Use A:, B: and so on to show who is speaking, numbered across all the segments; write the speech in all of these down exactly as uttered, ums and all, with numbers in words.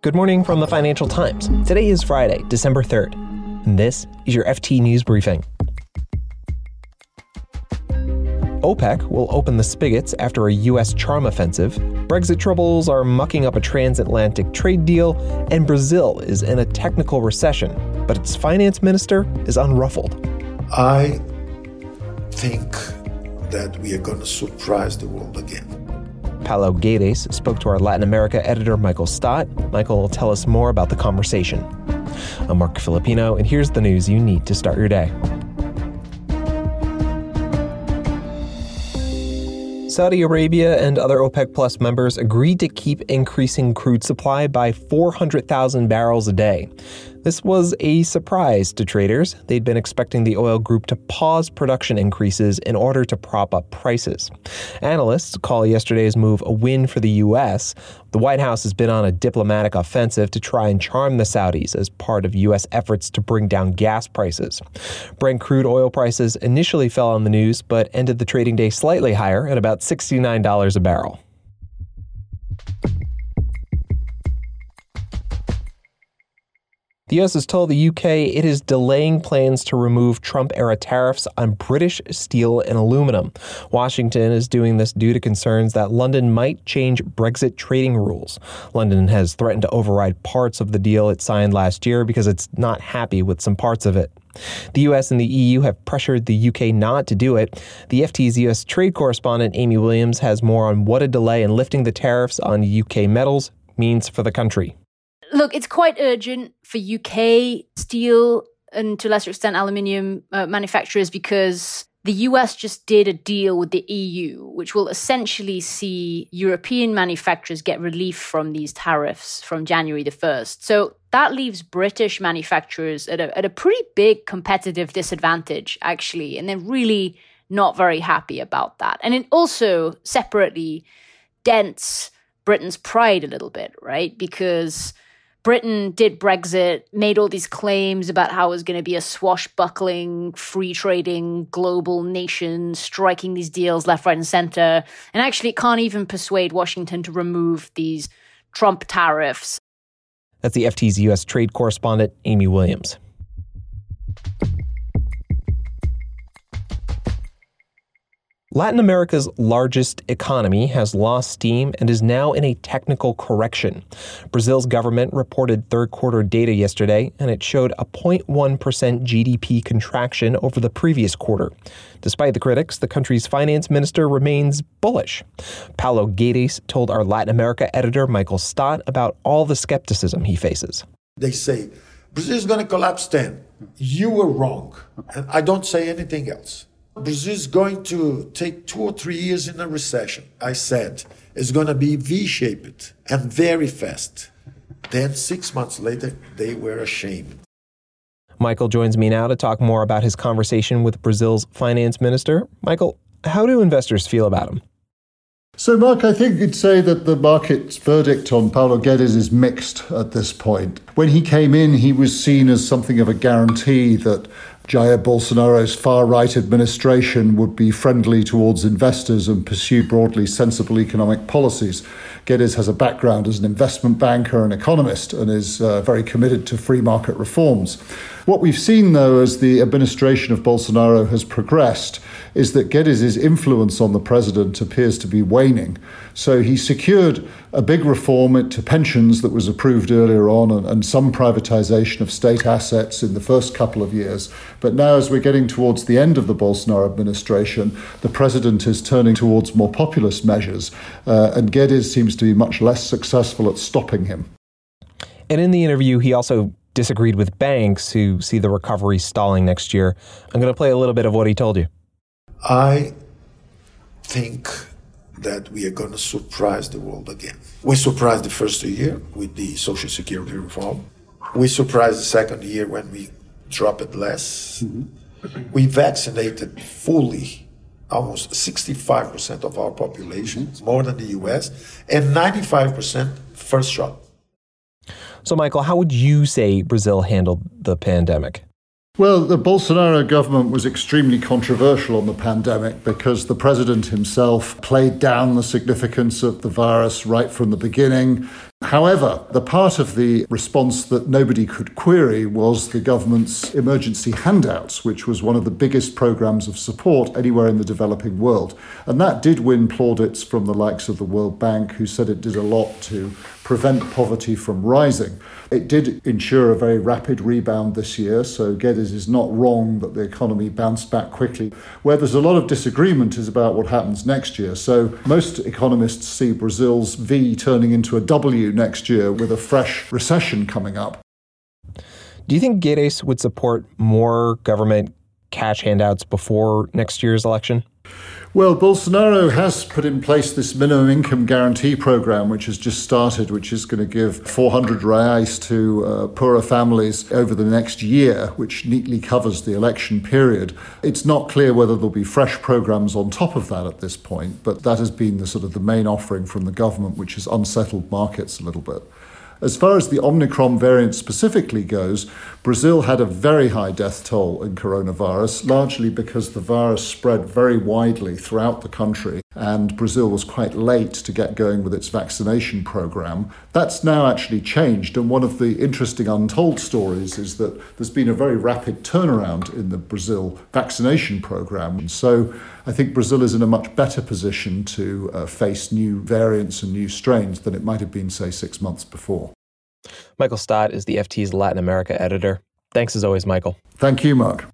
A: Good morning from the Financial Times. Today is Friday, December third, and this is your F T News Briefing. OPEC will open the spigots after a U S charm offensive, Brexit troubles are mucking up a transatlantic trade deal, and Brazil is in a technical recession, but its finance minister is unruffled.
B: I think that we are going to surprise the world again.
A: Paulo Guedes spoke to our Latin America editor, Michael Stott. Michael will tell us more about the conversation. I'm Mark Filipino, and here's the news you need to start your day. Saudi Arabia and other OPEC Plus members agreed to keep increasing crude supply by four hundred thousand barrels a day. This was a surprise to traders. They'd been expecting the oil group to pause production increases in order to prop up prices. Analysts call yesterday's move a win for the U S. The White House has been on a diplomatic offensive to try and charm the Saudis as part of U S efforts to bring down gas prices. Brent crude oil prices initially fell on the news, but ended the trading day slightly higher at about sixty-nine dollars a barrel. The U S has told the U K it is delaying plans to remove Trump-era tariffs on British steel and aluminum. Washington is doing this due to concerns that London might change Brexit trading rules. London has threatened to override parts of the deal it signed last year because it's not happy with some parts of it. The U S and the E U have pressured the U K not to do it. The F T's U S trade correspondent Amy Williams has more on what a delay in lifting the tariffs on U K metals means for the country.
C: Look, it's quite urgent for U K steel and to a lesser extent aluminium uh, manufacturers because the U S just did a deal with the E U, which will essentially see European manufacturers get relief from these tariffs from January the first. So that leaves British manufacturers at a, at a pretty big competitive disadvantage, actually, and they're really not very happy about that. And it also separately dents Britain's pride a little bit, right? Because Britain did Brexit, made all these claims about how it was going to be a swashbuckling, free-trading, global nation, striking these deals left, right, and center. And actually, it can't even persuade Washington to remove these Trump tariffs.
A: That's the F T's U S trade correspondent, Amy Williams. Latin America's largest economy has lost steam and is now in a technical correction. Brazil's government reported third quarter data yesterday, and it showed a zero point one percent G D P contraction over the previous quarter. Despite the critics, the country's finance minister remains bullish. Paulo Guedes told our Latin America editor, Michael Stott, about all the skepticism he faces.
B: They say, Brazil is going to collapse ten. You were wrong. And I don't say anything else. Brazil is going to take two or three years in a recession. I said it's going to be V-shaped and very fast. Then six months later, they were ashamed.
A: Michael joins me now to talk more about his conversation with Brazil's finance minister. Michael, how do investors feel about him?
D: So, Mark, I think you'd say that the market's verdict on Paulo Guedes is mixed at this point. When he came in, he was seen as something of a guarantee that Jair Bolsonaro's far-right administration would be friendly towards investors and pursue broadly sensible economic policies. Guedes has a background as an investment banker and economist and is uh, very committed to free market reforms. What we've seen, though, as the administration of Bolsonaro has progressed, is that Guedes' influence on the president appears to be waning. So he secured a big reform to pensions that was approved earlier on and, and some privatization of state assets in the first couple of years. But now, as we're getting towards the end of the Bolsonaro administration, the president is turning towards more populist measures, uh, and Guedes seems to be much less successful at stopping him.
A: And in the interview, he also disagreed with banks who see the recovery stalling next year. I'm going to play a little bit of what he told you.
B: I think that we are going to surprise the world again. We surprised the first year with the Social Security reform. We surprised the second year when we dropped it less. Mm-hmm. We vaccinated fully almost sixty-five percent of our population, mm-hmm. more than the U S, and ninety-five percent first shot.
A: So, Michael, how would you say Brazil handled the pandemic?
D: Well, the Bolsonaro government was extremely controversial on the pandemic because the president himself played down the significance of the virus right from the beginning. However, the part of the response that nobody could query was the government's emergency handouts, which was one of the biggest programs of support anywhere in the developing world. And that did win plaudits from the likes of the World Bank, who said it did a lot to prevent poverty from rising. It did ensure a very rapid rebound this year, so Guedes is not wrong that the economy bounced back quickly. Where there's a lot of disagreement is about what happens next year. So most economists see Brazil's V turning into a W next year with a fresh recession coming up.
A: Do you think Guedes would support more government cash handouts before next year's election?
D: Well, Bolsonaro has put in place this minimum income guarantee program, which has just started, which is going to give four hundred reais to uh, poorer families over the next year, which neatly covers the election period. It's not clear whether there'll be fresh programs on top of that at this point, but that has been the sort of the main offering from the government, which has unsettled markets a little bit. As far as the Omicron variant specifically goes, Brazil had a very high death toll in coronavirus, largely because the virus spread very widely throughout the country, and Brazil was quite late to get going with its vaccination program. That's now actually changed, and one of the interesting untold stories is that there's been a very rapid turnaround in the Brazil vaccination program. And so I think Brazil is in a much better position to uh, face new variants and new strains than it might have been, say, six months before.
A: Michael Stott is the F T's Latin America editor. Thanks as always, Michael.
D: Thank you, Mark.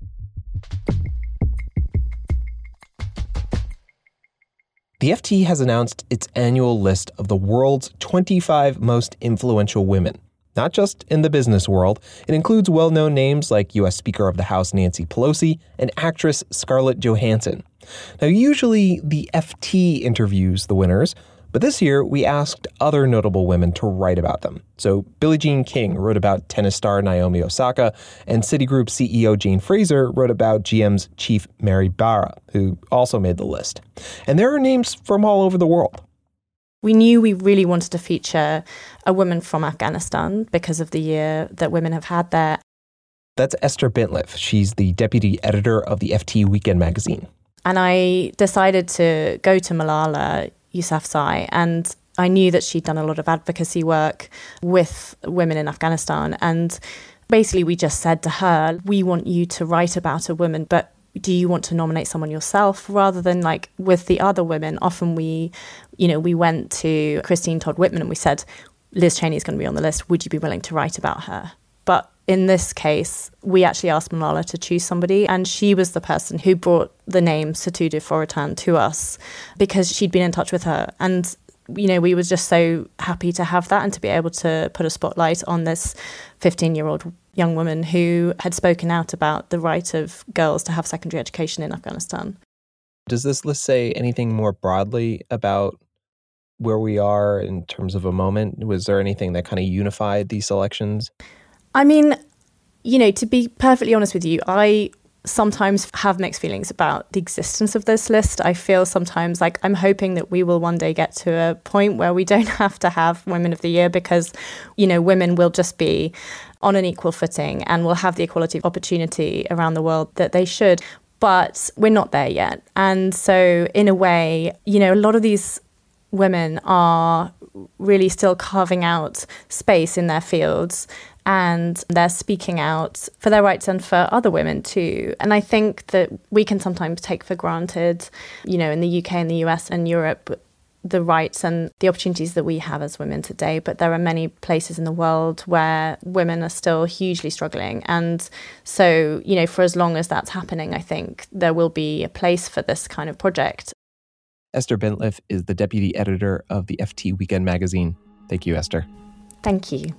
A: The F T has announced its annual list of the world's twenty-five most influential women. Not just in the business world, it includes well-known names like U S Speaker of the House Nancy Pelosi and actress Scarlett Johansson. Now, usually the F T interviews the winners, but this year we asked other notable women to write about them. So Billie Jean King wrote about tennis star Naomi Osaka, and Citigroup C E O Jane Fraser wrote about G M's chief Mary Barra, who also made the list. And there are names from all over the world.
E: We knew we really wanted to feature a woman from Afghanistan because of the year that women have had there.
A: That's Esther Bintliff. She's the deputy editor of the F T Weekend magazine.
E: And I decided to go to Malala Yousafzai, and I knew that she'd done a lot of advocacy work with women in Afghanistan. And basically we just said to her, we want you to write about a woman, but do you want to nominate someone yourself? Rather than like with the other women, often we, you know, we went to Christine Todd Whitman and we said, Liz Cheney is going to be on the list. Would you be willing to write about her? But in this case, we actually asked Malala to choose somebody, and she was the person who brought the name Satudu Forutan to us because she'd been in touch with her. And, you know, we were just so happy to have that and to be able to put a spotlight on this fifteen-year-old young woman who had spoken out about the right of girls to have secondary education in Afghanistan.
A: Does this list say anything more broadly about where we are in terms of a moment? Was there anything that kind of unified these selections?
E: I mean, you know, to be perfectly honest with you, I sometimes have mixed feelings about the existence of this list. I feel sometimes like I'm hoping that we will one day get to a point where we don't have to have Women of the Year because, you know, women will just be on an equal footing and will have the equality of opportunity around the world that they should. But we're not there yet. And so in a way, you know, a lot of these women are really still carving out space in their fields, and they're speaking out for their rights and for other women too. And I think that we can sometimes take for granted, you know, in the U K and the U S and Europe, the rights and the opportunities that we have as women today. But there are many places in the world where women are still hugely struggling. And so, you know, for as long as that's happening, I think there will be a place for this kind of project.
A: Esther Bintliff is the deputy editor of the F T Weekend magazine. Thank you, Esther.
E: Thank you.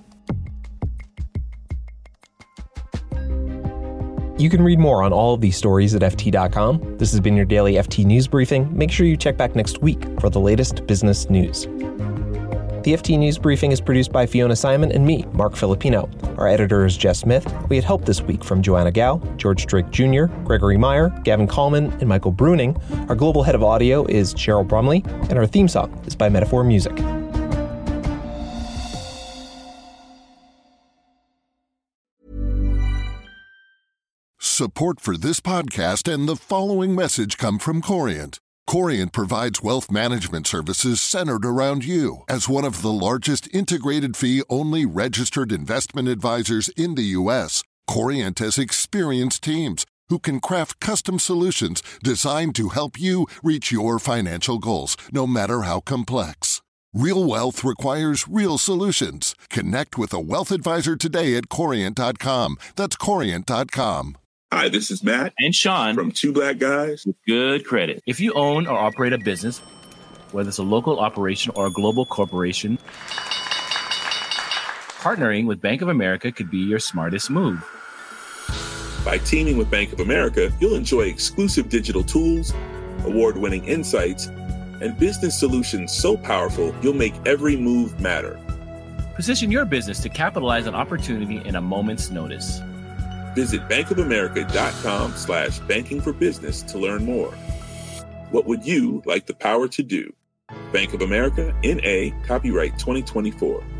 A: You can read more on all of these stories at F T dot com. This has been your daily F T News Briefing. Make sure you check back next week for the latest business news. The F T News Briefing is produced by Fiona Simon and me, Mark Filipino. Our editor is Jess Smith. We had help this week from Joanna Gao, George Drake Junior, Gregory Meyer, Gavin Kallman, and Michael Bruning. Our global head of audio is Cheryl Brumley, and our theme song is by Metaphor Music.
F: Support for this podcast and the following message come from Corient. Corient provides wealth management services centered around you. As one of the largest integrated fee-only registered investment advisors in the U S, Corient has experienced teams who can craft custom solutions designed to help you reach your financial goals, no matter how complex. Real wealth requires real solutions. Connect with a wealth advisor today at Corient dot com. That's Corient dot com.
G: Hi, this is Matt
H: and Sean
G: from Two Black Guys
H: with Good Credit. If you own or operate a business, whether it's a local operation or a global corporation, partnering with Bank of America could be your smartest move.
G: By teaming with Bank of America, you'll enjoy exclusive digital tools, award-winning insights, and business solutions so powerful you'll make every move matter.
H: Position your business to capitalize on opportunity in a moment's notice.
G: Visit bankofamerica.com slash banking for business to learn more. What would you like the power to do? Bank of America, N A, copyright twenty twenty-four.